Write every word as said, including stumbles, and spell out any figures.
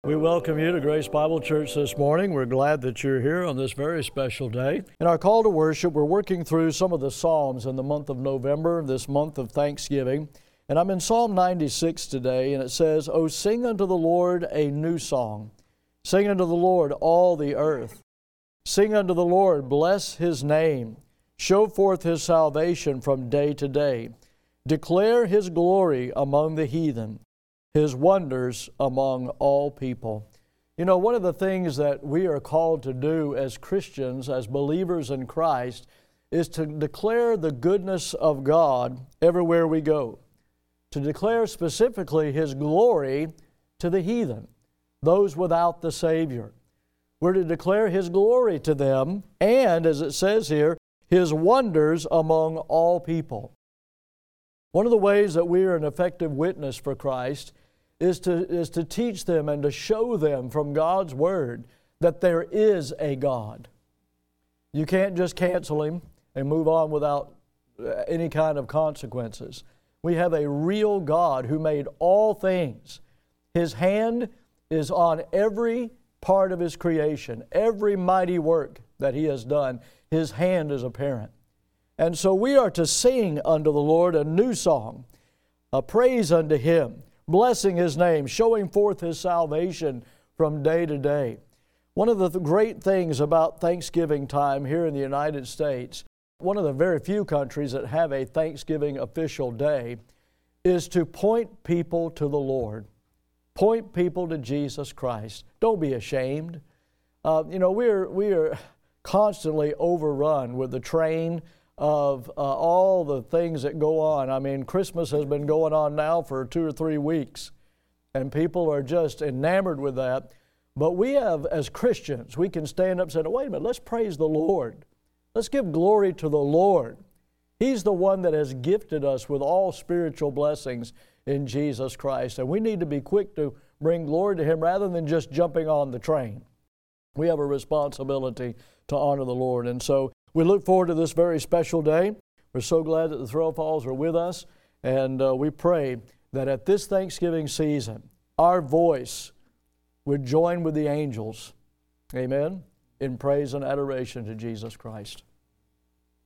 We welcome you to Grace Bible Church this morning. We're glad that you're here on this very special day. In our call to worship, we're working through some of the Psalms in the month of November, this month of Thanksgiving. And I'm in Psalm ninety-six today, and it says, "O sing unto the Lord a new song. Sing unto the Lord all the earth. Sing unto the Lord, bless His name. Show forth His salvation from day to day. Declare His glory among the heathen, His wonders among all people." You know, one of the things that we are called to do as Christians, as believers in Christ, is to declare the goodness of God everywhere we go. To declare specifically His glory to the heathen, those without the Savior. We're to declare His glory to them, and, as it says here, His wonders among all people. One of the ways that we are an effective witness for Christ is to, is to teach them and to show them from God's Word that there is a God. You can't just cancel Him and move on without any kind of consequences. We have a real God who made all things. His hand is on every part of His creation. Every mighty work that He has done, His hand is apparent. And so we are to sing unto the Lord a new song, a praise unto Him, blessing His name, showing forth His salvation from day to day. One of the great things about Thanksgiving time here in the United States, one of the very few countries that have a Thanksgiving official day, is to point people to the Lord. Point people to Jesus Christ. Don't be ashamed. Uh, you know, we're, we are constantly overrun with the train of uh, all the things that go on. I mean, Christmas has been going on now for two or three weeks, and people are just enamored with that. But we have, as Christians, we can stand up and say, wait a minute, let's praise the Lord. Let's give glory to the Lord. He's the one that has gifted us with all spiritual blessings in Jesus Christ, and we need to be quick to bring glory to Him rather than just jumping on the train. We have a responsibility to honor the Lord, and so we look forward to this very special day. We're so glad that the Threlfalls are with us, and uh, we pray that at this Thanksgiving season, our voice would join with the angels, amen, in praise and adoration to Jesus Christ.